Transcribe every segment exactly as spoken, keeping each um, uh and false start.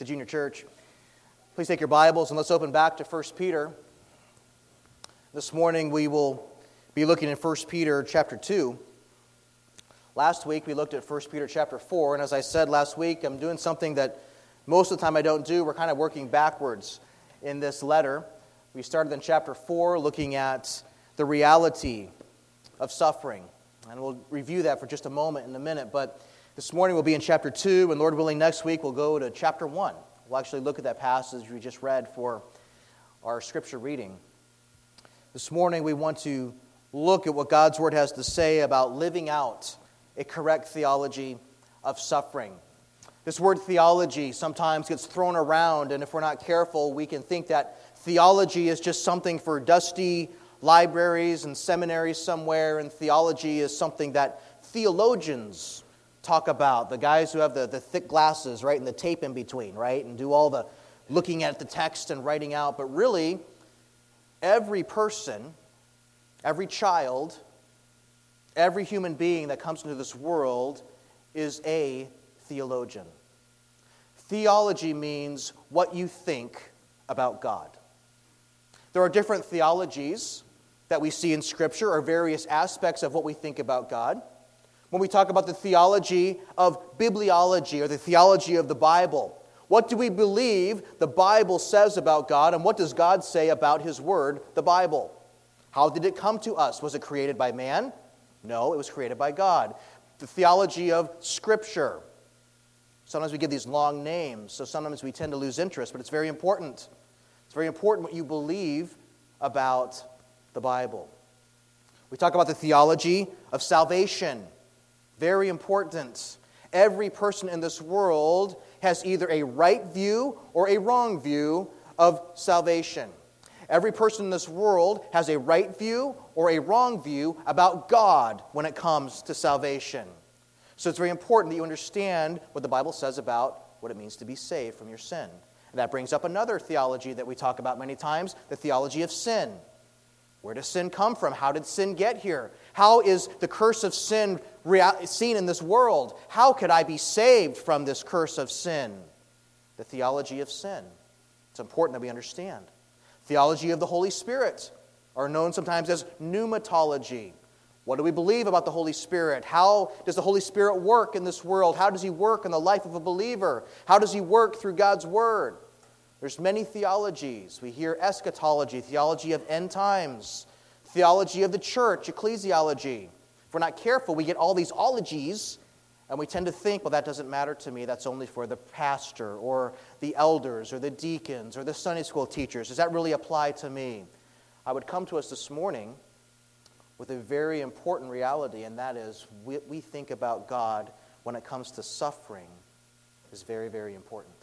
the Junior Church. Please take your Bibles and let's open back to First Peter. This morning we will be looking in First Peter chapter two. Last week we looked at First Peter chapter four, and as I said last week, I'm doing something that most of the time I don't do. We're kind of working backwards in this letter. We started in chapter four looking at the reality of suffering, and we'll review that for just a moment in a minute, but this morning we'll be in chapter two, and Lord willing, next week we'll go to chapter one. We'll actually look at that passage we just read for our scripture reading. This morning we want to look at what God's Word has to say about living out a correct theology of suffering. This word theology sometimes gets thrown around, and if we're not careful, we can think that theology is just something for dusty libraries and seminaries somewhere, and theology is something that theologians talk about, the guys who have the, the thick glasses, right, and the tape in between, right, and do all the looking at the text and writing out. But really, every person, every child, every human being that comes into this world is a theologian. Theology means what you think about God. There are different theologies that we see in Scripture, or various aspects of what we think about God. When we talk about the theology of bibliology, or the theology of the Bible, what do we believe the Bible says about God, and what does God say about His Word, the Bible? How did it come to us? Was it created by man? No, it was created by God. The theology of Scripture. Sometimes we give these long names, so sometimes we tend to lose interest, but it's very important. It's very important what you believe about the Bible. We talk about the theology of salvation. Very important. Every person in this world has either a right view or a wrong view of salvation. Every person in this world has a right view or a wrong view about God when it comes to salvation. So it's very important that you understand what the Bible says about what it means to be saved from your sin. And that brings up another theology that we talk about many times, the theology of sin. Where does sin come from? How did sin get here? How is the curse of sin rea- seen in this world? How could I be saved from this curse of sin? The theology of sin. It's important that we understand. Theology of the Holy Spirit, are known sometimes as pneumatology. What do we believe about the Holy Spirit? How does the Holy Spirit work in this world? How does He work in the life of a believer? How does He work through God's Word? There's many theologies. We hear eschatology, theology of end times, theology of the church, ecclesiology. If we're not careful, we get all these ologies, and we tend to think, well, that doesn't matter to me. That's only for the pastor or the elders or the deacons or the Sunday school teachers. Does that really apply to me? I would come to us this morning with a very important reality, and that is what we think about God when it comes to suffering is very, very important.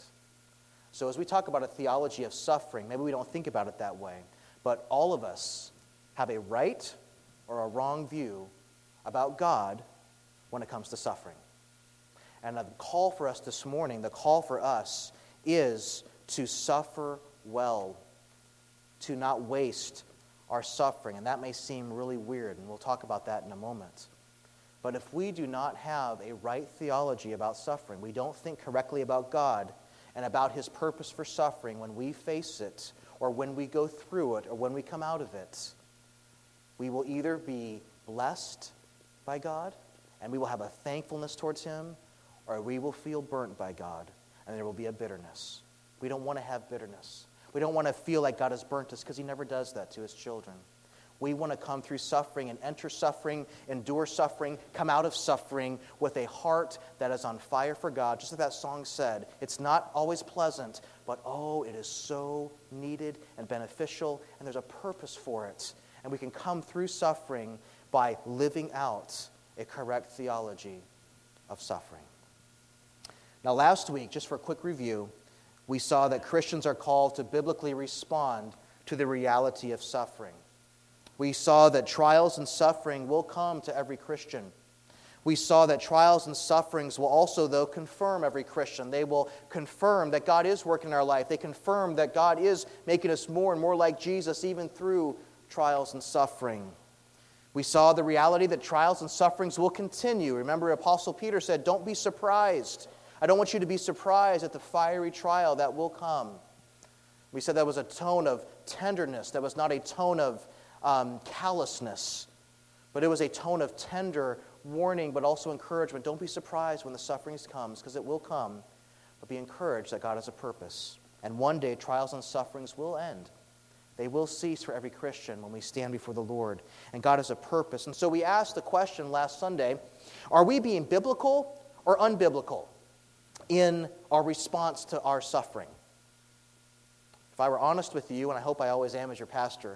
So as we talk about a theology of suffering, maybe we don't think about it that way, but all of us have a right or a wrong view about God when it comes to suffering. And the call for us this morning, the call for us is to suffer well, to not waste our suffering. And that may seem really weird, and we'll talk about that in a moment. But if we do not have a right theology about suffering, we don't think correctly about God and about His purpose for suffering when we face it, or when we go through it, or when we come out of it, we will either be blessed by God, and we will have a thankfulness towards Him, or we will feel burnt by God, and there will be a bitterness. We don't want to have bitterness. We don't want to feel like God has burnt us, because He never does that to His children. We want to come through suffering and enter suffering, endure suffering, come out of suffering with a heart that is on fire for God. Just as that song said, it's not always pleasant, but oh, it is so needed and beneficial, and there's a purpose for it. And we can come through suffering by living out a correct theology of suffering. Now, last week, just for a quick review, we saw that Christians are called to biblically respond to the reality of suffering. We saw that trials and suffering will come to every Christian. We saw that trials and sufferings will also, though, confirm every Christian. They will confirm that God is working in our life. They confirm that God is making us more and more like Jesus, even through trials and suffering. We saw the reality that trials and sufferings will continue. Remember, Apostle Peter said, don't be surprised I don't want you to be surprised at the fiery trial that will come. We said that was a tone of tenderness. That was not a tone of um, callousness. But it was a tone of tender warning, but also encouragement. Don't be surprised when the sufferings comes, because it will come. But be encouraged that God has a purpose. And one day, trials and sufferings will end. They will cease for every Christian when we stand before the Lord. And God has a purpose. And so we asked the question last Sunday, are we being biblical or unbiblical in our response to our suffering? If I were honest with you, and I hope I always am as your pastor,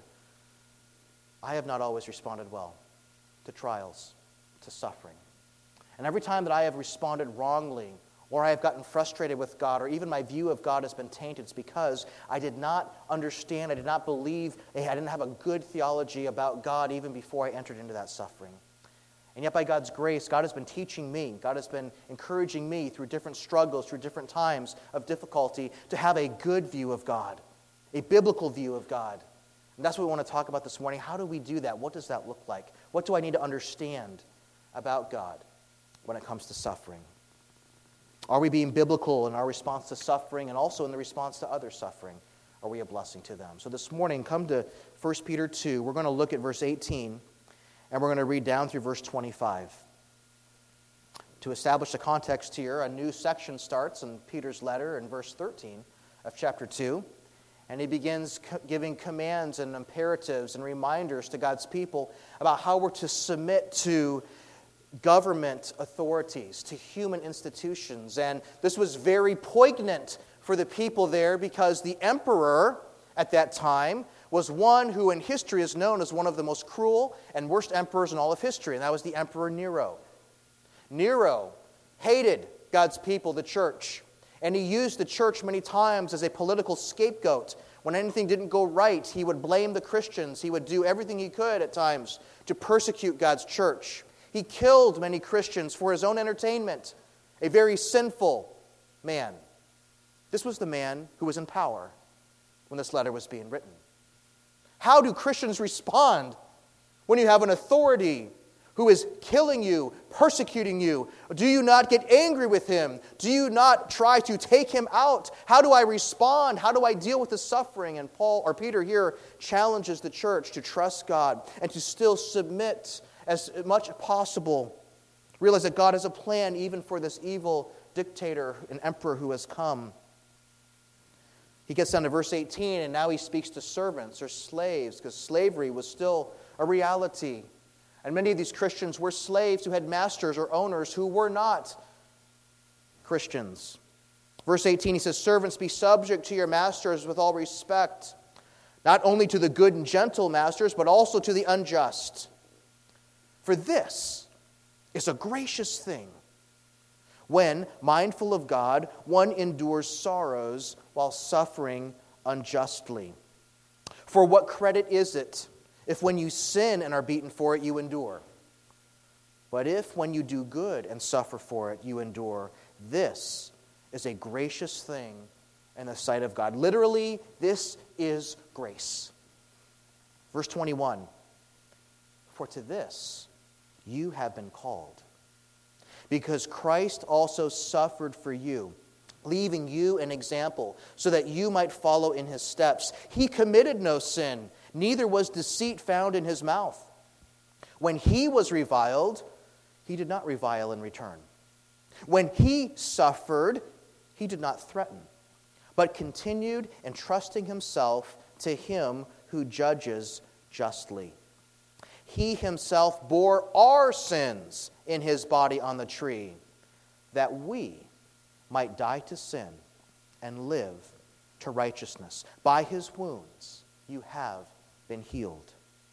I have not always responded well to trials, to suffering. And every time that I have responded wrongly, or I have gotten frustrated with God, or even my view of God has been tainted, it's because I did not understand, I did not believe, I didn't have a good theology about God even before I entered into that suffering. And yet by God's grace, God has been teaching me, God has been encouraging me through different struggles, through different times of difficulty, to have a good view of God, a biblical view of God. And that's what we want to talk about this morning. How do we do that? What does that look like? What do I need to understand about God when it comes to suffering? Are we being biblical in our response to suffering and also in the response to other suffering? Are we a blessing to them? So this morning, come to First Peter two. We're going to look at verse eighteen, and we're going to read down through verse twenty-five. To establish the context here, a new section starts in Peter's letter in verse thirteen of chapter two. And he begins co- giving commands and imperatives and reminders to God's people about how we're to submit to government authorities, to human institutions. And this was very poignant for the people there because the emperor at that time was one who in history is known as one of the most cruel and worst emperors in all of history, and that was the Emperor Nero. Nero hated God's people, the church. And he used the church many times as a political scapegoat. When anything didn't go right, he would blame the Christians. He would do everything he could at times to persecute God's church. He killed many Christians for his own entertainment. A very sinful man. This was the man who was in power when this letter was being written. How do Christians respond when you have an authority who is killing you, persecuting you? Do you not get angry with him? Do you not try to take him out? How do I respond? How do I deal with the suffering? And Paul or Peter here challenges the church to trust God and to still submit as much as possible. Realize that God has a plan even for this evil dictator and emperor who has come. He gets down to verse eighteen, and now he speaks to servants or slaves, because slavery was still a reality. And many of these Christians were slaves who had masters or owners who were not Christians. Verse eighteen, he says, "Servants, be subject to your masters with all respect, not only to the good and gentle masters, but also to the unjust. For this is a gracious thing, when, mindful of God, one endures sorrows while suffering unjustly. For what credit is it if when you sin and are beaten for it, you endure? But if when you do good and suffer for it, you endure, this is a gracious thing in the sight of God." Literally, this is grace. Verse twenty-one, "For to this you have been called, because Christ also suffered for you, leaving you an example, so that you might follow in his steps. He committed no sin, neither was deceit found in his mouth. When he was reviled, he did not revile in return. When he suffered, he did not threaten, but continued entrusting himself to him who judges justly. He himself bore our sins in his body on the tree, that we might die to sin and live to righteousness. By his wounds you have been healed.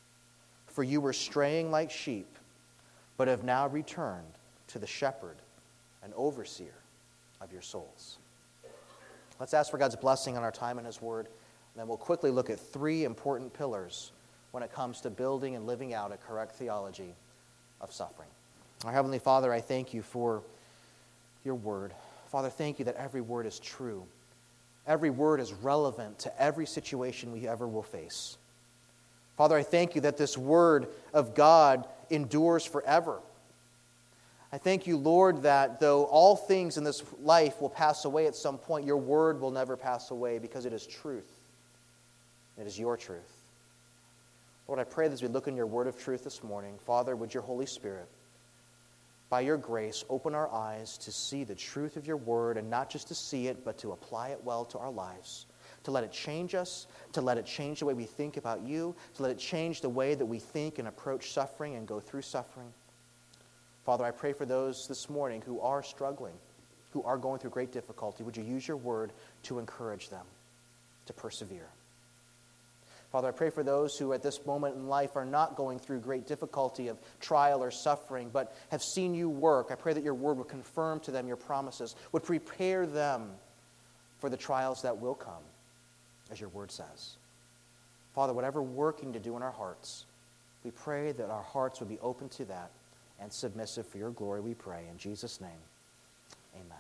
For you were straying like sheep, but have now returned to the shepherd and overseer of your souls." Let's ask for God's blessing on our time in his word, and then we'll quickly look at three important pillars when it comes to building and living out a correct theology of suffering. Our Heavenly Father, I thank you for your word. Father, thank you that every word is true. Every word is relevant to every situation we ever will face. Father, I thank you that this word of God endures forever. I thank you, Lord, that though all things in this life will pass away at some point, your word will never pass away because it is truth. It is your truth. Lord, I pray that as we look in your word of truth this morning, Father, would your Holy Spirit, by your grace, open our eyes to see the truth of your word, and not just to see it, but to apply it well to our lives, to let it change us, to let it change the way we think about you, to let it change the way that we think and approach suffering and go through suffering. Father, I pray for those this morning who are struggling, who are going through great difficulty. Would you use your word to encourage them to persevere? Father, I pray for those who at this moment in life are not going through great difficulty of trial or suffering, but have seen you work. I pray that your word would confirm to them your promises, would prepare them for the trials that will come, as your word says. Father, whatever working to do in our hearts, we pray that our hearts would be open to that and submissive for your glory, we pray. In Jesus' name, amen.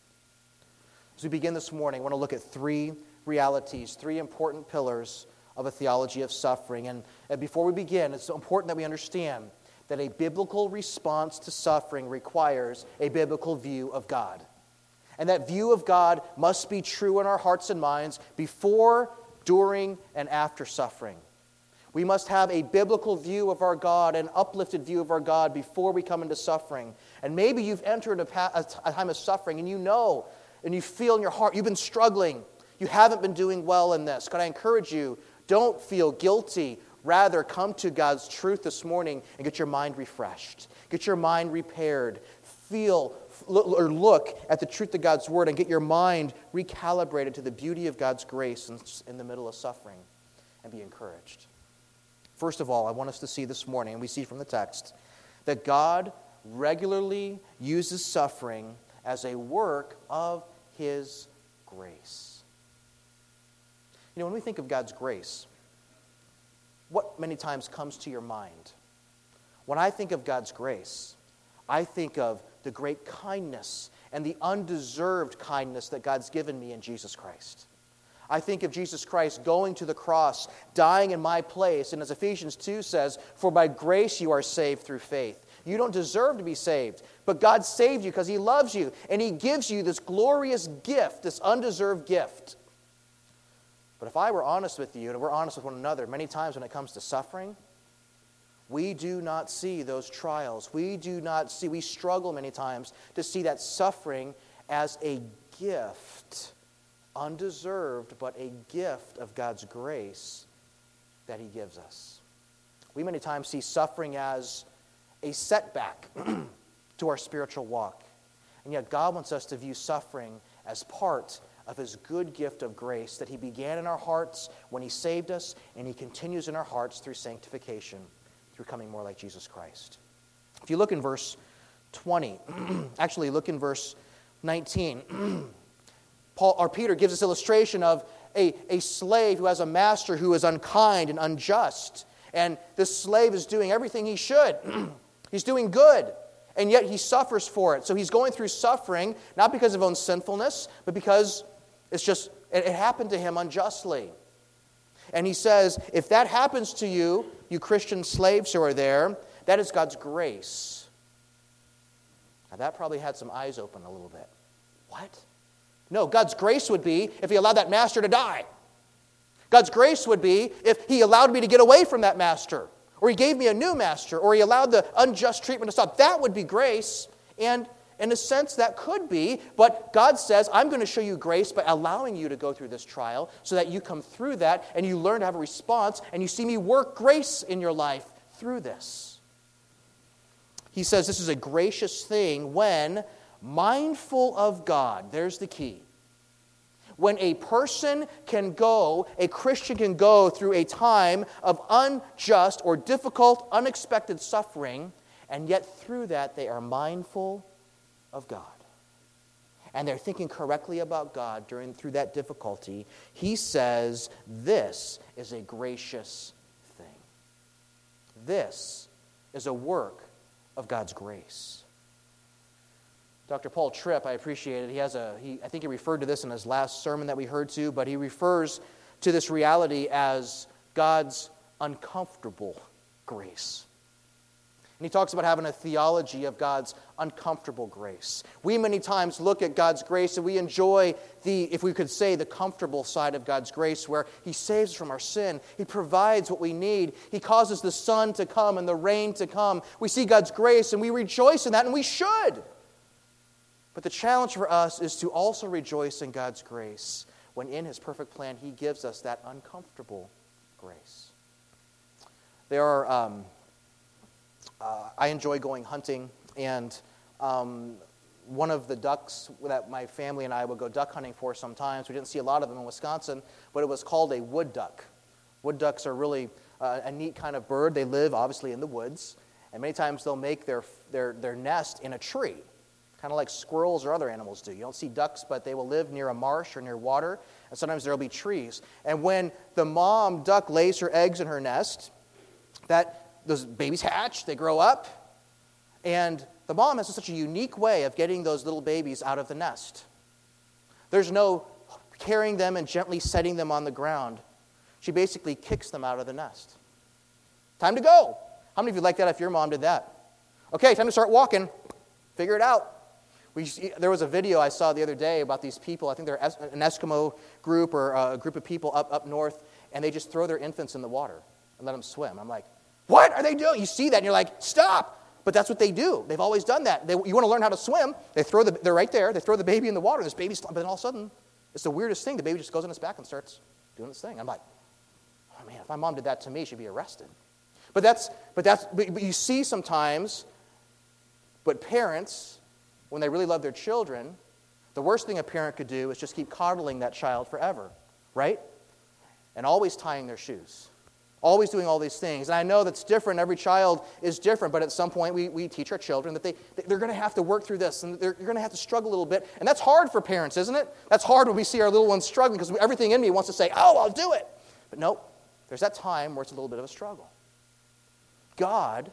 As we begin this morning, I want to look at three realities, three important pillars of a theology of suffering. And, and before we begin, it's important that we understand that a biblical response to suffering requires a biblical view of God. And that view of God must be true in our hearts and minds before, during, and after suffering. We must have a biblical view of our God, an uplifted view of our God before we come into suffering. And maybe you've entered a, pa- a time of suffering and you know and you feel in your heart you've been struggling. You haven't been doing well in this. Could I encourage you, don't feel guilty. Rather, come to God's truth this morning and get your mind refreshed. Get your mind repaired. Feel or look at the truth of God's word and get your mind recalibrated to the beauty of God's grace in, in the middle of suffering, and be encouraged. First of all, I want us to see this morning, and we see from the text, that God regularly uses suffering as a work of His grace. You know, when we think of God's grace, what many times comes to your mind? When I think of God's grace, I think of the great kindness and the undeserved kindness that God's given me in Jesus Christ. I think of Jesus Christ going to the cross, dying in my place, and as Ephesians two says, for by grace you are saved through faith. You don't deserve to be saved, but God saved you because He loves you, and He gives you this glorious gift, this undeserved gift. But if I were honest with you, and we're honest with one another, many times when it comes to suffering, we do not see those trials. We do not see, we struggle many times to see that suffering as a gift, undeserved, but a gift of God's grace that He gives us. We many times see suffering as a setback to our spiritual walk. And yet God wants us to view suffering as part of His good gift of grace that He began in our hearts when He saved us, and He continues in our hearts through sanctification, through coming more like Jesus Christ. If you look in verse twenty, actually look in verse nineteen, Paul or Peter gives this illustration of a, a slave who has a master who is unkind and unjust. And this slave is doing everything he should. He's doing good, and yet he suffers for it. So he's going through suffering, not because of his own sinfulness, but because it's just it, it happened to him unjustly. And he says, if that happens to you, you Christian slaves who are there, that is God's grace. Now that probably had some eyes open a little bit. What? No, God's grace would be if He allowed that master to die. God's grace would be if He allowed me to get away from that master, or He gave me a new master, or He allowed the unjust treatment to stop. That would be grace, and in a sense that could be, but God says, I'm going to show you grace by allowing you to go through this trial so that you come through that and you learn to have a response and you see me work grace in your life through this. He says this is a gracious thing when mindful of God. There's the key. When a person can go, a Christian can go through a time of unjust or difficult, unexpected suffering, and yet through that they are mindful of God. And they're thinking correctly about God during through that difficulty. He says this is a gracious thing. This is a work of God's grace. Doctor Paul Tripp, I appreciate it. He has a, he, I think he referred to this in his last sermon that we heard to, but he refers to this reality as God's uncomfortable grace. And he talks about having a theology of God's uncomfortable grace. We many times look at God's grace and we enjoy the, if we could say, the comfortable side of God's grace, where he saves us from our sin. He provides what we need. He causes the sun to come and the rain to come. We see God's grace and we rejoice in that, and we should. But the challenge for us is to also rejoice in God's grace when in his perfect plan he gives us that uncomfortable grace. There are... Um, Uh, I enjoy going hunting, and um, one of the ducks that my family and I would go duck hunting for sometimes, we didn't see a lot of them in Wisconsin, but it was called a wood duck. Wood ducks are really uh, a neat kind of bird. They live, obviously, in the woods, and many times they'll make their, their, their nest in a tree, kind of like squirrels or other animals do. You don't see ducks, but they will live near a marsh or near water, and sometimes there will be trees. And when the mom duck lays her eggs in her nest, that those babies hatch, they grow up, and the mom has such a unique way of getting those little babies out of the nest. There's no carrying them and gently setting them on the ground. She basically kicks them out of the nest. Time to go. How many of you like that if your mom did that? Okay, time to start walking. Figure it out. We, there was a video I saw the other day about these people. I think they're an Eskimo group or a group of people up, up north, and they just throw their infants in the water and let them swim. I'm like, what are they doing? You see that and you're like, stop. But that's what they do. They've always done that. They, you want to learn how to swim, they throw the, they're right there. They throw the baby in the water. This baby's, but then all of a sudden, it's the weirdest thing. The baby just goes on its back and starts doing its thing. I'm like, oh man, if my mom did that to me, she'd be arrested. But that's, but that's, but, but you see sometimes, but parents, when they really love their children, the worst thing a parent could do is just keep coddling that child forever, right? And always tying their shoes. Always doing all these things. And I know that's different. Every child is different. But at some point, we, we teach our children that they, they're going to have to work through this. And they're going to have to struggle a little bit. And that's hard for parents, isn't it? That's hard when we see our little ones struggling, because everything in me wants to say, oh, I'll do it. But nope. There's that time where it's a little bit of a struggle. God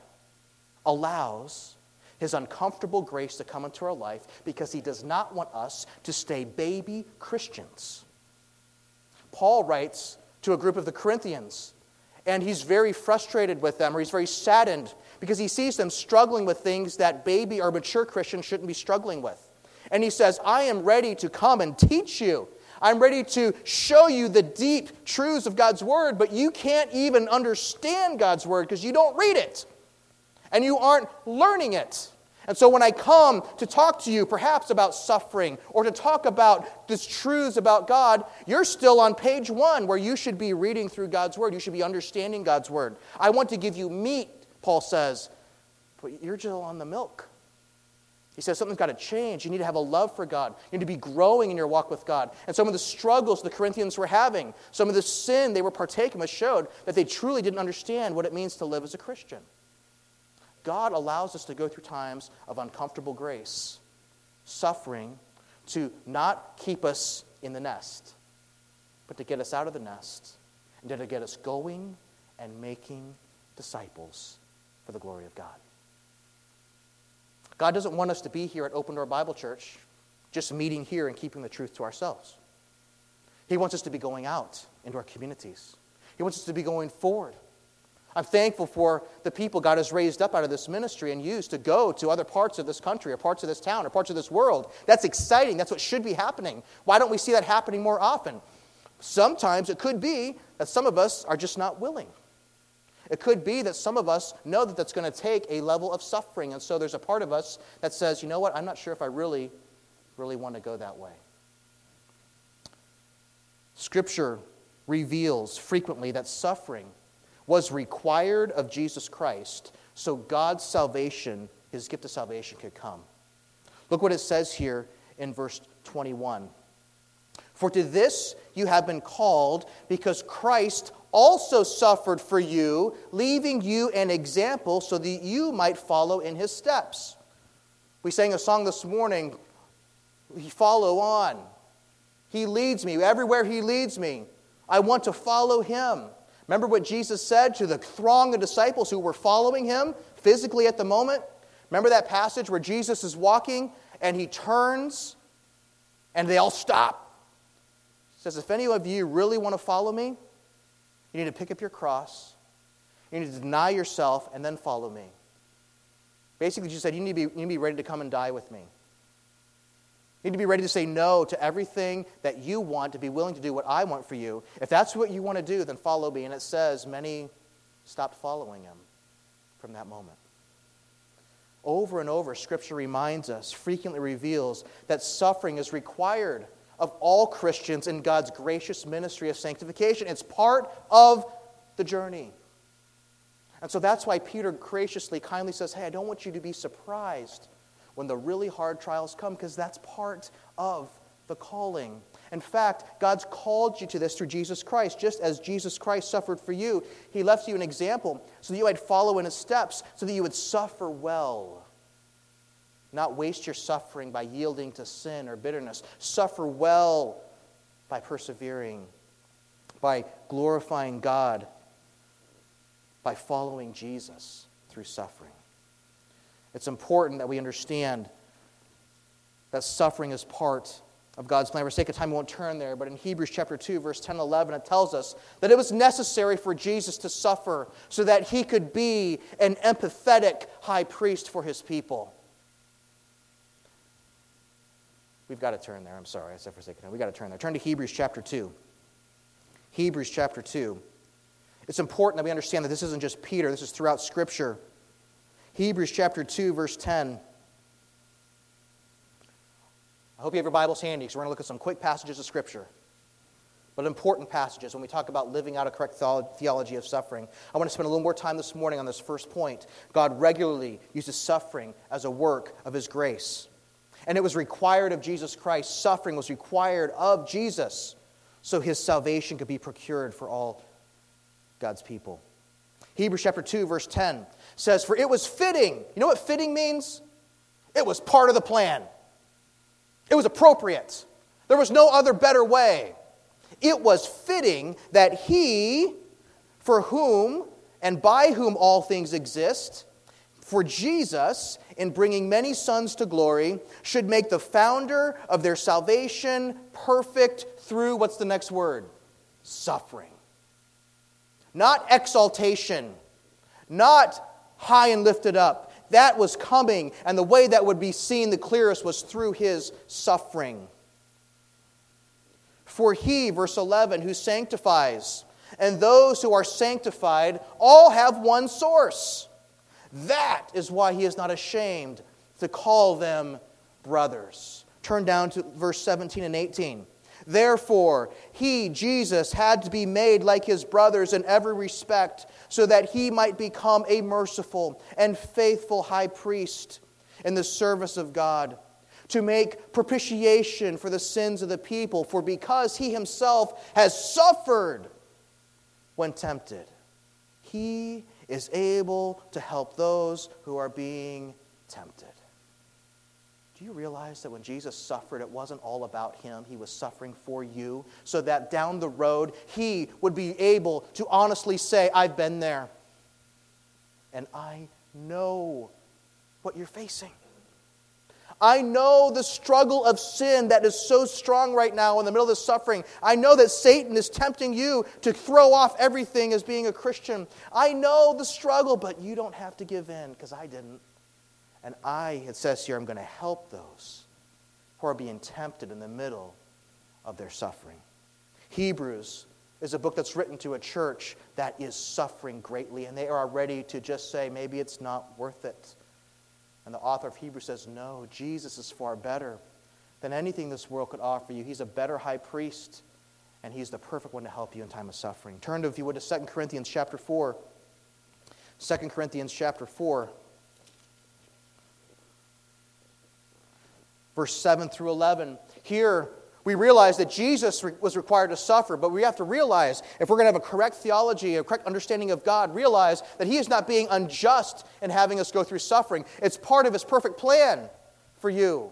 allows his uncomfortable grace to come into our life because he does not want us to stay baby Christians. Paul writes to a group of the Corinthians, and he's very frustrated with them, or he's very saddened, because he sees them struggling with things that baby or mature Christians shouldn't be struggling with. And he says, I am ready to come and teach you. I'm ready to show you the deep truths of God's Word, but you can't even understand God's Word because you don't read it. And you aren't learning it. And so when I come to talk to you perhaps about suffering or to talk about these truths about God, you're still on page one where you should be reading through God's Word. You should be understanding God's Word. I want to give you meat, Paul says, but you're still on the milk. He says something's got to change. You need to have a love for God. You need to be growing in your walk with God. And some of the struggles the Corinthians were having, some of the sin they were partaking with showed that they truly didn't understand what it means to live as a Christian. God allows us to go through times of uncomfortable grace, suffering, to not keep us in the nest, but to get us out of the nest and to get us going and making disciples for the glory of God. God doesn't want us to be here at Open Door Bible Church just meeting here and keeping the truth to ourselves. He wants us to be going out into our communities. He wants us to be going forward. I'm thankful for the people God has raised up out of this ministry and used to go to other parts of this country or parts of this town or parts of this world. That's exciting. That's what should be happening. Why don't we see that happening more often? Sometimes it could be that some of us are just not willing. It could be that some of us know that that's going to take a level of suffering, and so there's a part of us that says, you know what, I'm not sure if I really, really want to go that way. Scripture reveals frequently that suffering was required of Jesus Christ so God's salvation, his gift of salvation, could come. Look what it says here in verse twenty-one. For to this you have been called, because Christ also suffered for you, leaving you an example so that you might follow in his steps. We sang a song this morning, follow on. He leads me. Everywhere he leads me, I want to follow him. Remember what Jesus said to the throng of disciples who were following him physically at the moment? Remember that passage where Jesus is walking and he turns and they all stop? He says, if any of you really want to follow me, you need to pick up your cross, you need to deny yourself, and then follow me. Basically, Jesus said, you need, to be, you need to be ready to come and die with me. You need to be ready to say no to everything that you want, to be willing to do what I want for you. If that's what you want to do, then follow me. And it says many stopped following him from that moment. Over and over, Scripture reminds us, frequently reveals, that suffering is required of all Christians in God's gracious ministry of sanctification. It's part of the journey. And so that's why Peter graciously, kindly says, hey, I don't want you to be surprised when the really hard trials come, because that's part of the calling. In fact, God's called you to this through Jesus Christ. Just as Jesus Christ suffered for you, he left you an example so that you might follow in his steps, so that you would suffer well. Not waste your suffering by yielding to sin or bitterness. Suffer well by persevering, by glorifying God, by following Jesus through suffering. It's important that we understand that suffering is part of God's plan. For sake of time, we won't turn there, but in Hebrews chapter two, verse ten and eleven, it tells us that it was necessary for Jesus to suffer so that he could be an empathetic high priest for his people. We've got to turn there. I'm sorry, I said for sake of time. We've got to turn there. Turn to Hebrews chapter two. Hebrews chapter two. It's important that we understand that this isn't just Peter. This is throughout Scripture. Hebrews chapter two, verse ten. I hope you have your Bibles handy, because we're going to look at some quick passages of Scripture, but important passages when we talk about living out a correct theology of suffering. I want to spend a little more time this morning on this first point. God regularly uses suffering as a work of his grace. And it was required of Jesus Christ. Suffering was required of Jesus so his salvation could be procured for all God's people. Hebrews chapter two, verse ten says, for it was fitting. You know what fitting means? It was part of the plan. It was appropriate. There was no other better way. It was fitting that he, for whom and by whom all things exist, for Jesus, in bringing many sons to glory, should make the founder of their salvation perfect through, what's the next word? Suffering. Not exaltation. Not high and lifted up. That was coming, and the way that would be seen the clearest was through his suffering. For he, verse eleven, who sanctifies, and those who are sanctified all have one source. That is why he is not ashamed to call them brothers. Turn down to verse seventeen and eighteen. Therefore, he, Jesus, had to be made like his brothers in every respect, so that he might become a merciful and faithful high priest in the service of God, to make propitiation for the sins of the people. For because he himself has suffered when tempted, he is able to help those who are being tempted. Do you realize that when Jesus suffered, it wasn't all about him? He was suffering for you, so that down the road, he would be able to honestly say, I've been there, and I know what you're facing. I know the struggle of sin that is so strong right now in the middle of this suffering. I know that Satan is tempting you to throw off everything as being a Christian. I know the struggle, but you don't have to give in, because I didn't. And I, it says here, I'm going to help those who are being tempted in the middle of their suffering. Hebrews is a book that's written to a church that is suffering greatly, and they are ready to just say, maybe it's not worth it. And the author of Hebrews says, no, Jesus is far better than anything this world could offer you. He's a better high priest, and he's the perfect one to help you in time of suffering. Turn to, if you would, to Second Corinthians chapter four. Second Corinthians chapter four. Verse seven through eleven. Here, we realize that Jesus was required to suffer, but we have to realize, if we're going to have a correct theology, a correct understanding of God, realize that he is not being unjust in having us go through suffering. It's part of his perfect plan for you.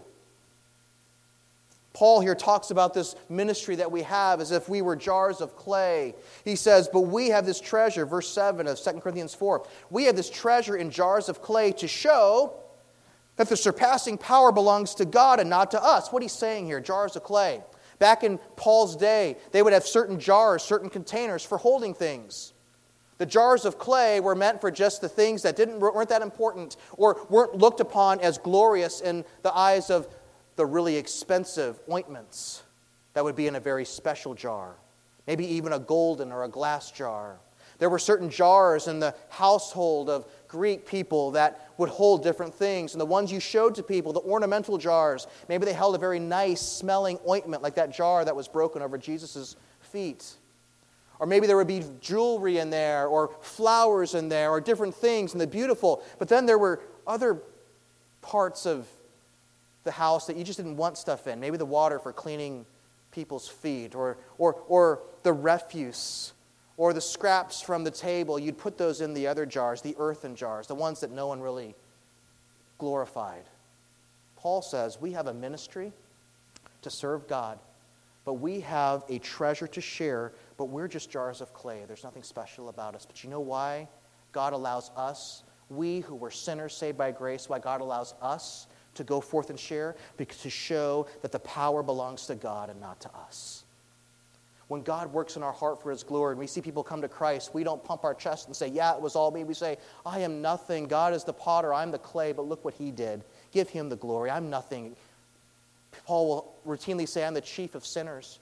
Paul here talks about this ministry that we have as if we were jars of clay. He says, but we have this treasure, verse seven of Second Corinthians four, we have this treasure in jars of clay to show that the surpassing power belongs to God and not to us. What he's saying here, jars of clay. Back in Paul's day, they would have certain jars, certain containers for holding things. The jars of clay were meant for just the things that didn't, weren't that important or weren't looked upon as glorious in the eyes of the really expensive ointments that would be in a very special jar, maybe even a golden or a glass jar. There were certain jars in the household of Greek people that would hold different things. And the ones you showed to people, the ornamental jars, maybe they held a very nice smelling ointment like that jar that was broken over Jesus' feet. Or maybe there would be jewelry in there or flowers in there or different things and the beautiful. But then there were other parts of the house that you just didn't want stuff in. Maybe the water for cleaning people's feet or, or, or the refuse or the scraps from the table. You'd put those in the other jars, the earthen jars, the ones that no one really glorified. Paul says we have a ministry to serve God, but we have a treasure to share, but we're just jars of clay. There's nothing special about us. But you know why God allows us, we who were sinners saved by grace, why God allows us to go forth and share? Because to show that the power belongs to God and not to us. When God works in our heart for His glory and we see people come to Christ, we don't pump our chest and say, yeah, it was all me. We say, I am nothing. God is the potter. I'm the clay, but look what He did. Give Him the glory. I'm nothing. Paul will routinely say, I'm the chief of sinners.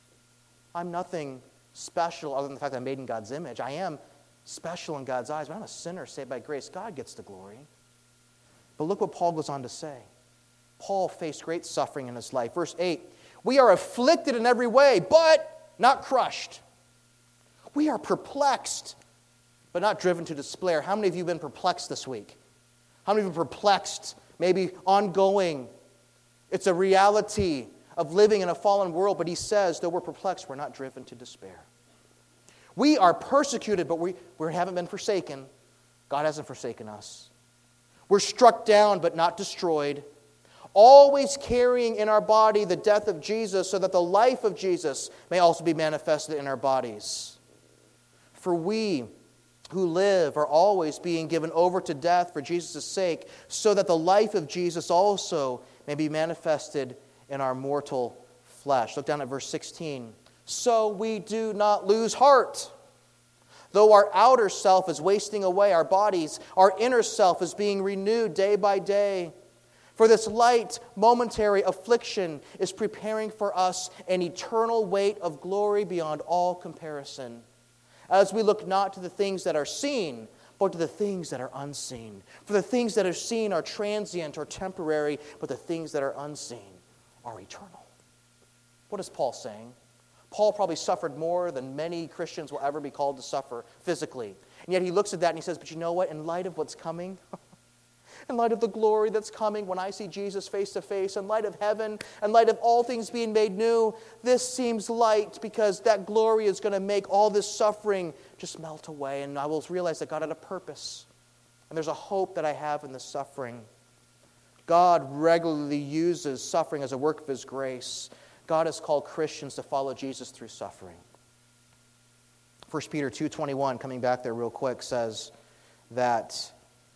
I'm nothing special other than the fact that I'm made in God's image. I am special in God's eyes, but I'm a sinner saved by grace. God gets the glory. But look what Paul goes on to say. Paul faced great suffering in his life. Verse eight, we are afflicted in every way, but not crushed. We are perplexed, but not driven to despair. How many of you have been perplexed this week? How many of you are perplexed, maybe ongoing? It's a reality of living in a fallen world, but he says, though we're perplexed, we're not driven to despair. We are persecuted, but we, we haven't been forsaken. God hasn't forsaken us. We're struck down, but not destroyed. Always carrying in our body the death of Jesus, so that the life of Jesus may also be manifested in our bodies. For we who live are always being given over to death for Jesus' sake, so that the life of Jesus also may be manifested in our mortal flesh. Look down at verse sixteen. So we do not lose heart. Though our outer self is wasting away, our bodies, our inner self is being renewed day by day. For this light, momentary affliction is preparing for us an eternal weight of glory beyond all comparison, as we look not to the things that are seen, but to the things that are unseen. For the things that are seen are transient or temporary, but the things that are unseen are eternal. What is Paul saying? Paul probably suffered more than many Christians will ever be called to suffer physically. And yet he looks at that and he says, but you know what? In light of what's coming, in light of the glory that's coming when I see Jesus face to face, in light of heaven, in light of all things being made new, this seems light because that glory is going to make all this suffering just melt away. And I will realize that God had a purpose. And there's a hope that I have in this suffering. God regularly uses suffering as a work of His grace. God has called Christians to follow Jesus through suffering. First Peter two twenty-one, coming back there real quick, says that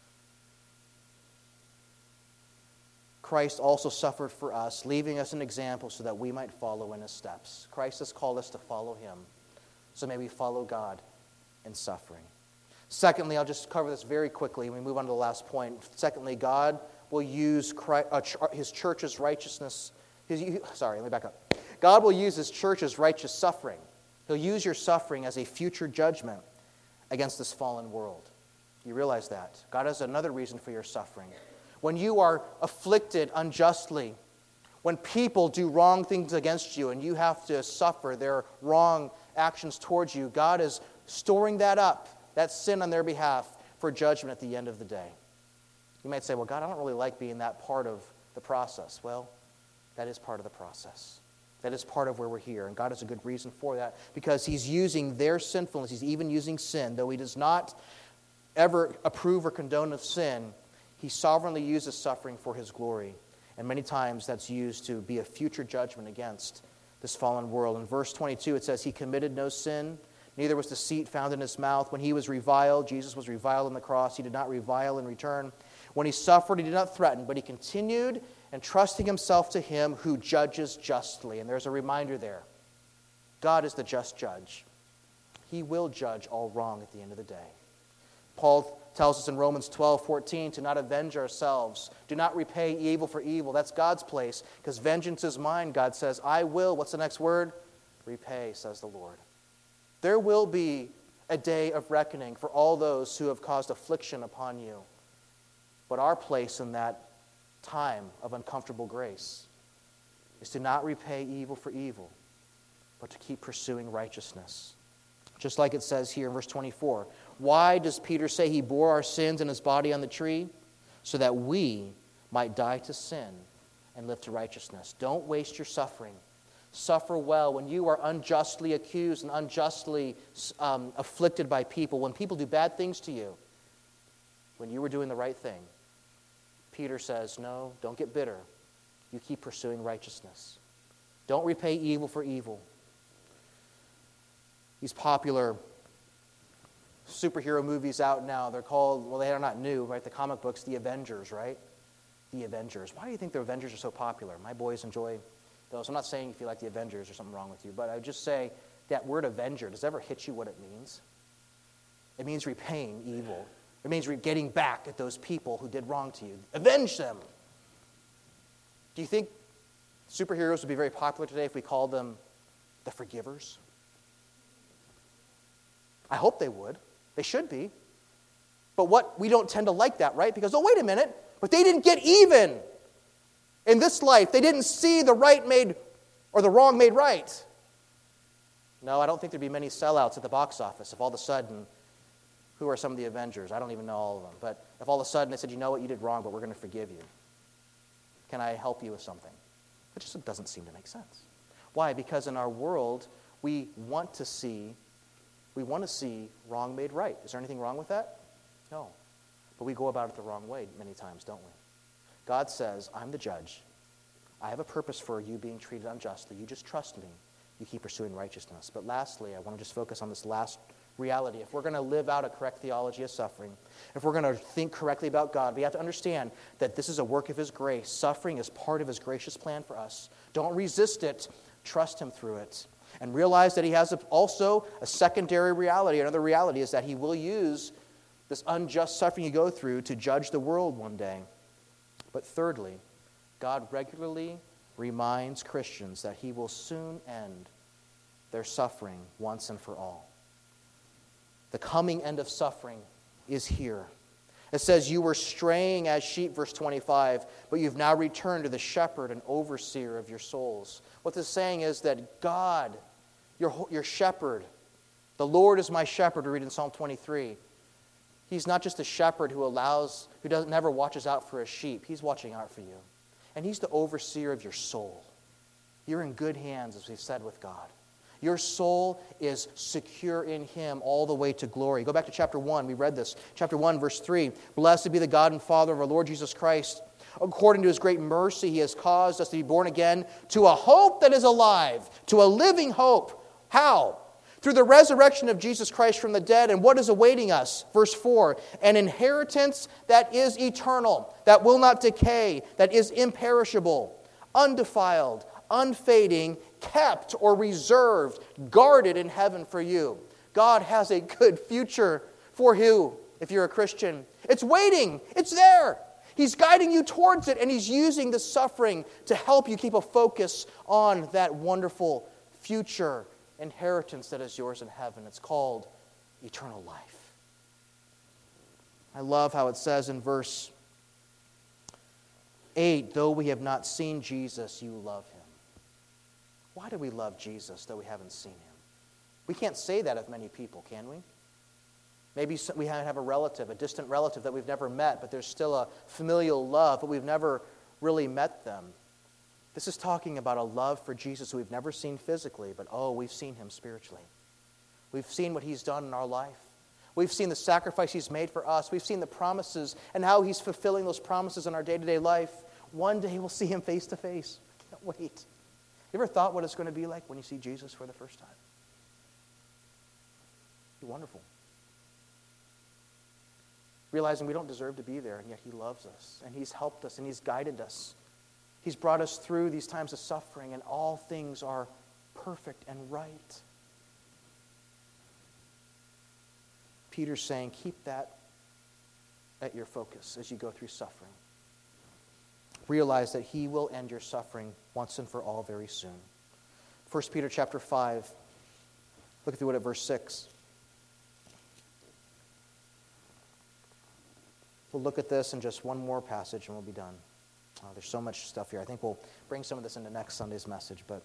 Christ also suffered for us, leaving us an example so that we might follow in His steps. Christ has called us to follow Him, so may we follow God in suffering. Secondly, I'll just cover this very quickly and we move on to the last point. Secondly, God will use Christ, uh, His church's righteousness. His, sorry, let me back up. God will use His church's righteous suffering. He'll use your suffering as a future judgment against this fallen world. You realize that? God has another reason for your suffering. When you are afflicted unjustly, when people do wrong things against you and you have to suffer their wrong actions towards you, God is storing that up, that sin on their behalf, for judgment at the end of the day. You might say, well, God, I don't really like being that part of the process. Well, that is part of the process. That is part of where we're here. And God has a good reason for that, because He's using their sinfulness. He's even using sin. Though He does not ever approve or condone of sin, He sovereignly uses suffering for His glory. And many times that's used to be a future judgment against this fallen world. In verse twenty-two, it says, He committed no sin, neither was deceit found in His mouth. When He was reviled, Jesus was reviled on the cross. He did not revile in return. When He suffered, He did not threaten, but He continued entrusting Himself to Him who judges justly. And there's a reminder there. God is the just judge. He will judge all wrong at the end of the day. Paul tells us in Romans twelve fourteen to not avenge ourselves. Do not repay evil for evil. That's God's place, because vengeance is mine, God says. I will, what's the next word? Repay, says the Lord. There will be a day of reckoning for all those who have caused affliction upon you. But our place in that time of uncomfortable grace is to not repay evil for evil, but to keep pursuing righteousness. Just like it says here in verse twenty-four. Why does Peter say he bore our sins in his body on the tree? So that we might die to sin and live to righteousness. Don't waste your suffering. Suffer well when you are unjustly accused and unjustly um, afflicted by people, when people do bad things to you, when you were doing the right thing. Peter says, no, don't get bitter. You keep pursuing righteousness. Don't repay evil for evil. These popular superhero movies out now, they're called, well, they are not new, right? The comic books, The Avengers, right? The Avengers. Why do you think the Avengers are so popular? My boys enjoy those. I'm not saying if you like the Avengers there's something wrong with you, but I would just say that word Avenger, does it ever hit you what it means? It means repaying evil. It means getting back at those people who did wrong to you. Avenge them. Do you think superheroes would be very popular today if we called them the Forgivers? I hope they would. They should be. But what we don't tend to like that, right? Because, oh, wait a minute, but they didn't get even. In this life, they didn't see the right made or the wrong made right. No, I don't think there'd be many sellouts at the box office if all of a sudden, who are some of the Avengers? I don't even know all of them. But if all of a sudden they said, you know what, you did wrong, but we're going to forgive you. Can I help you with something? It just doesn't seem to make sense. Why? Because in our world, we want to see, we want to see wrong made right. Is there anything wrong with that? No. But we go about it the wrong way many times, don't we? God says, I'm the judge. I have a purpose for you being treated unjustly. You just trust me. You keep pursuing righteousness. But lastly, I want to just focus on this last reality. If we're going to live out a correct theology of suffering, if we're going to think correctly about God, we have to understand that this is a work of His grace. Suffering is part of His gracious plan for us. Don't resist it. Trust Him through it. And realize that He has also a secondary reality. Another reality is that He will use this unjust suffering you go through to judge the world one day. But thirdly, God regularly reminds Christians that He will soon end their suffering once and for all. The coming end of suffering is here. It says, you were straying as sheep, verse twenty-five, but you've now returned to the shepherd and overseer of your souls. What this is saying is that God, your, your shepherd, the Lord is my shepherd, we read in Psalm twenty-three. He's not just a shepherd who allows, who doesn't never watches out for his sheep. He's watching out for you. And He's the overseer of your soul. You're in good hands, as we've said with God. Your soul is secure in Him all the way to glory. Go back to chapter one. We read this. Chapter one, verse three. Blessed be the God and Father of our Lord Jesus Christ. According to His great mercy, He has caused us to be born again to a hope that is alive, to a living hope. How? Through the resurrection of Jesus Christ from the dead. And what is awaiting us? Verse four. An inheritance that is eternal, that will not decay, that is imperishable, undefiled, unfading, kept or reserved, guarded in heaven for you. God has a good future for you if you're a Christian. It's waiting. It's there. He's guiding you towards it, and He's using the suffering to help you keep a focus on that wonderful future inheritance that is yours in heaven. It's called eternal life. I love how it says in verse eight, though we have not seen Jesus, you love Him. Why do we love Jesus, though we haven't seen Him? We can't say that of many people, can we? Maybe we have a relative, a distant relative that we've never met, but there's still a familial love, but we've never really met them. This is talking about a love for Jesus who we've never seen physically, but oh, we've seen Him spiritually. We've seen what He's done in our life. We've seen the sacrifice He's made for us. We've seen the promises and how He's fulfilling those promises in our day-to-day life. One day we'll see Him face to face. I can't wait. You ever thought what it's going to be like when you see Jesus for the first time? It'll be wonderful. Realizing we don't deserve to be there, and yet He loves us, and He's helped us, and He's guided us. He's brought us through these times of suffering, and all things are perfect and right. Peter's saying, keep that at your focus as you go through suffering. Realize that he will end your suffering once and for all very soon. First Peter chapter five, look through it at verse six. We'll look at this in just one more passage and we'll be done. Uh, there's so much stuff here. I think we'll bring some of this into next Sunday's message. But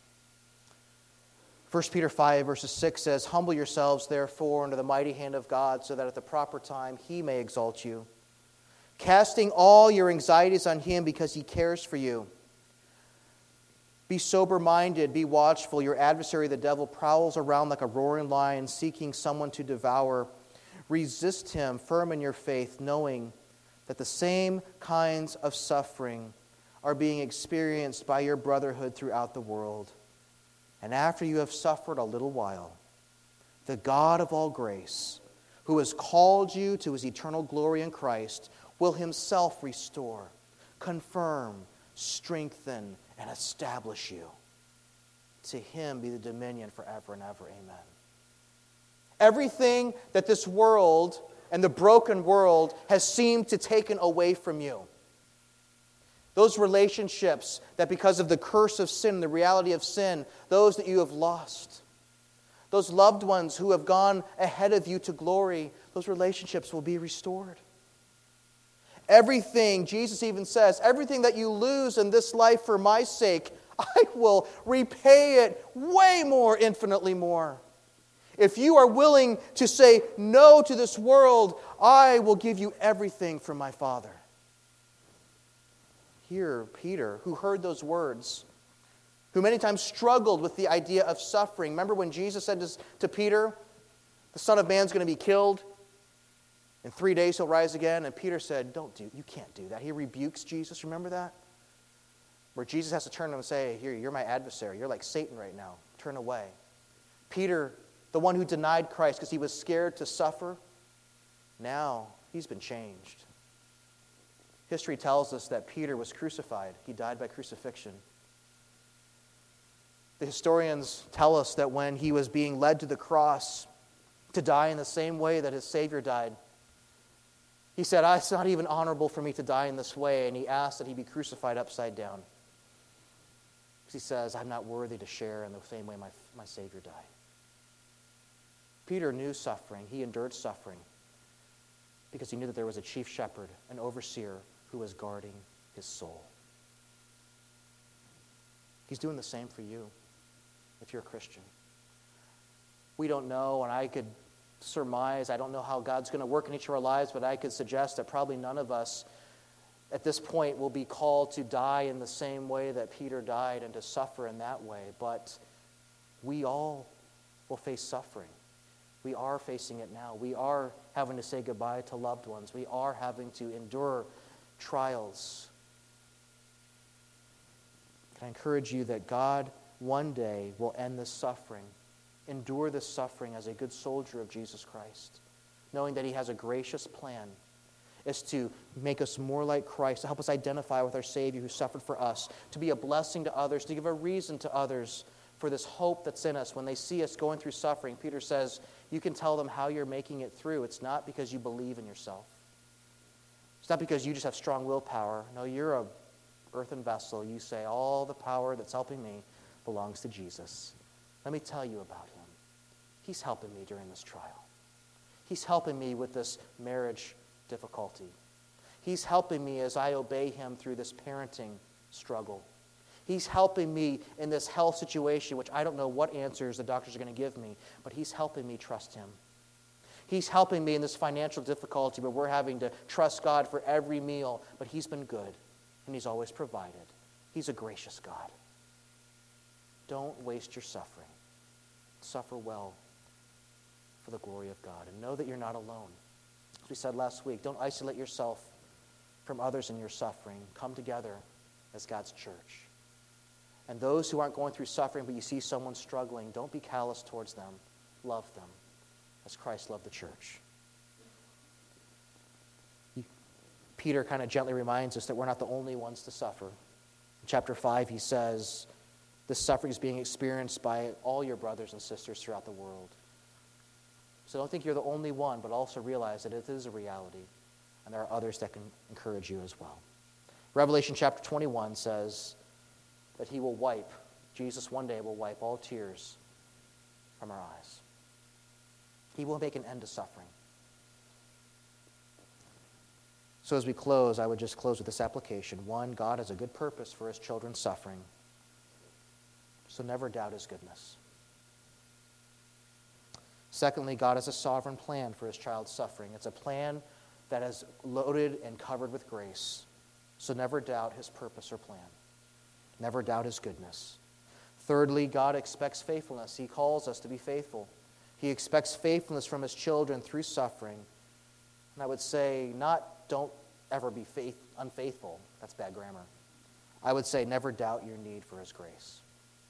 First Peter five, verses six says, humble yourselves, therefore, under the mighty hand of God, so that at the proper time he may exalt you, casting all your anxieties on him because he cares for you. Be sober-minded, be watchful. Your adversary, the devil, prowls around like a roaring lion, seeking someone to devour. Resist him, firm in your faith, knowing that the same kinds of suffering are being experienced by your brotherhood throughout the world. And after you have suffered a little while, the God of all grace, who has called you to his eternal glory in Christ, will himself restore, confirm, strengthen, and establish you. To him be the dominion forever and ever. Amen. Everything that this world and the broken world has seemed to taken away from you. Those relationships that because of the curse of sin, the reality of sin, those that you have lost. Those loved ones who have gone ahead of you to glory, those relationships will be restored. Everything, Jesus even says, everything that you lose in this life for my sake, I will repay it way more, infinitely more. If you are willing to say no to this world, I will give you everything from my Father. Here, Peter, who heard those words, who many times struggled with the idea of suffering. Remember when Jesus said to Peter, the Son of Man's going to be killed. In three days he'll rise again. And Peter said, don't do, you can't do that. He rebukes Jesus. Remember that? Where Jesus has to turn to him and say, here, you're my adversary. You're like Satan right now. Turn away. Peter, the one who denied Christ because he was scared to suffer, now he's been changed. History tells us that Peter was crucified. He died by crucifixion. The historians tell us that when he was being led to the cross to die in the same way that his Savior died, he said, it's not even honorable for me to die in this way, and he asked that he be crucified upside down. Because he says, I'm not worthy to share in the same way my, my Savior died. Peter knew suffering. He endured suffering because he knew that there was a chief shepherd, an overseer, who was guarding his soul. He's doing the same for you if you're a Christian. We don't know, and I could surmise, I don't know how God's going to work in each of our lives, but I could suggest that probably none of us at this point will be called to die in the same way that Peter died and to suffer in that way. But we all will face suffering. We are facing it now. We are having to say goodbye to loved ones. We are having to endure trials. Can I encourage you that God one day will end this suffering, endure this suffering as a good soldier of Jesus Christ, knowing that he has a gracious plan is to make us more like Christ, to help us identify with our Savior who suffered for us, to be a blessing to others, to give a reason to others for this hope that's in us. When they see us going through suffering, Peter says, you can tell them how you're making it through. It's not because you believe in yourself. It's not because you just have strong willpower. No, you're a earthen vessel. You say, all the power that's helping me belongs to Jesus. Let me tell you about him. He's helping me during this trial. He's helping me with this marriage difficulty. He's helping me as I obey him through this parenting struggle. He's helping me in this health situation, which I don't know what answers the doctors are going to give me, but he's helping me trust him. He's helping me in this financial difficulty where we're having to trust God for every meal, but he's been good, and he's always provided. He's a gracious God. Don't waste your suffering. Suffer well for the glory of God, and know that you're not alone. As we said last week, don't isolate yourself from others in your suffering. Come together as God's church. And those who aren't going through suffering, but you see someone struggling, don't be callous towards them. Love them as Christ loved the church. Peter kind of gently reminds us that we're not the only ones to suffer. In chapter five, he says, this suffering is being experienced by all your brothers and sisters throughout the world. So don't think you're the only one, but also realize that it is a reality, and there are others that can encourage you as well. Revelation chapter twenty-one says that he will wipe, Jesus one day will wipe all tears from our eyes. He will make an end to suffering. So as we close, I would just close with this application. One, God has a good purpose for his children's suffering, so never doubt his goodness. Secondly, God has a sovereign plan for his child's suffering. It's a plan that is loaded and covered with grace, so never doubt his purpose or plan. Never doubt his goodness. Thirdly, God expects faithfulness. He calls us to be faithful. He expects faithfulness from his children through suffering. And I would say, not don't ever be faith, unfaithful. That's bad grammar. I would say, never doubt your need for his grace.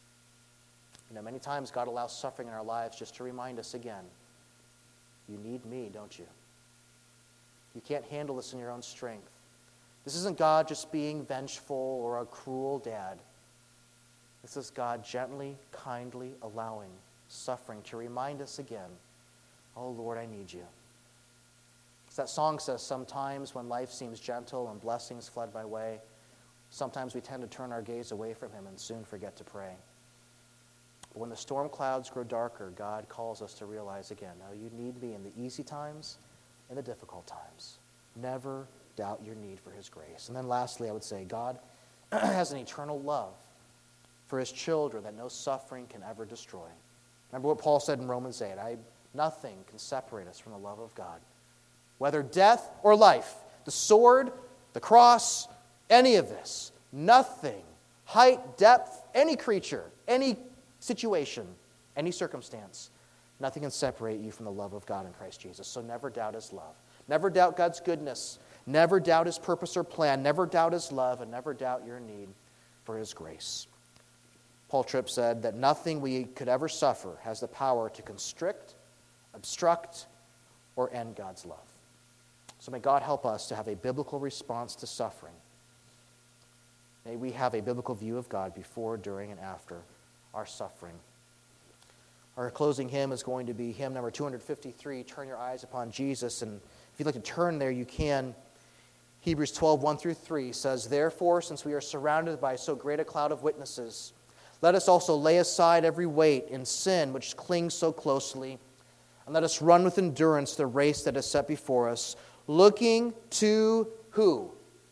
You know, many times God allows suffering in our lives just to remind us again, you need me, don't you? You can't handle this in your own strength. This isn't God just being vengeful or a cruel dad. This is God gently, kindly allowing suffering to remind us again, oh Lord, I need you. As that song says, sometimes when life seems gentle and blessings flood my way, sometimes we tend to turn our gaze away from him and soon forget to pray. But when the storm clouds grow darker, God calls us to realize again, now you need me in the easy times and the difficult times. Never doubt your need for his grace. And then lastly, I would say God has an eternal love for his children that no suffering can ever destroy. Remember what Paul said in Romans eight, I, nothing can separate us from the love of God. Whether death or life, the sword, the cross, any of this, nothing, height, depth, any creature, any situation, any circumstance, nothing can separate you from the love of God in Christ Jesus. So never doubt his love. Never doubt God's goodness. Never doubt his purpose or plan. Never doubt his love, and never doubt your need for his grace. Paul Tripp said that nothing we could ever suffer has the power to constrict, obstruct, or end God's love. So may God help us to have a biblical response to suffering. May we have a biblical view of God before, during, and after our suffering. Our closing hymn is going to be hymn number two fifty-three, Turn Your Eyes Upon Jesus. And if you'd like to turn there, you can. Hebrews twelve, one through three says, Therefore, since we are surrounded by so great a cloud of witnesses, let us also lay aside every weight and sin which clings so closely, and let us run with endurance the race that is set before us, looking to who?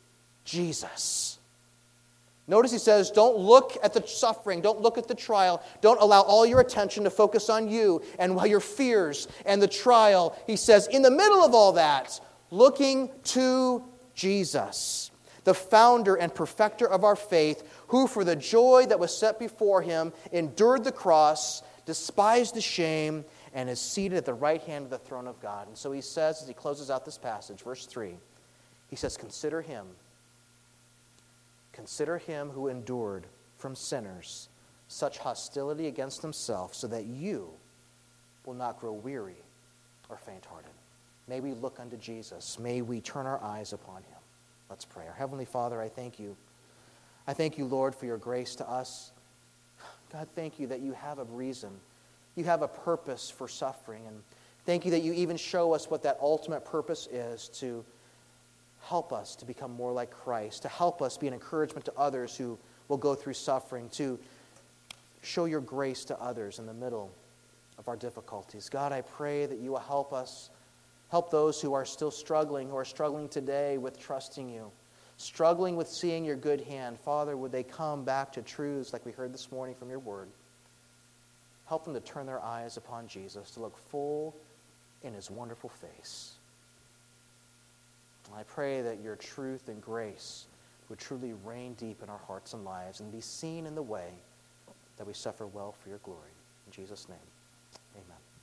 Jesus. Notice he says, don't look at the suffering, don't look at the trial, don't allow all your attention to focus on you and your fears and the trial. He says, in the middle of all that, looking to Jesus, the founder and perfecter of our faith, who for the joy that was set before him endured the cross, despised the shame, and is seated at the right hand of the throne of God. And so he says, as he closes out this passage, verse three, he says, Consider him. Consider him who endured from sinners such hostility against himself, so that you will not grow weary or faint-hearted. May we look unto Jesus. May we turn our eyes upon him. Let's pray. Our Heavenly Father, I thank you. I thank you, Lord, for your grace to us. God, thank you that you have a reason. You have a purpose for suffering. And thank you that you even show us what that ultimate purpose is, to help us to become more like Christ, to help us be an encouragement to others who will go through suffering, to show your grace to others in the middle of our difficulties. God, I pray that you will help us, help those who are still struggling, who are struggling today with trusting you, struggling with seeing your good hand. Father, would they come back to truths like we heard this morning from your word? Help them to turn their eyes upon Jesus, to look full in his wonderful face. I pray that your truth and grace would truly reign deep in our hearts and lives and be seen in the way that we suffer well for your glory. In Jesus' name, amen.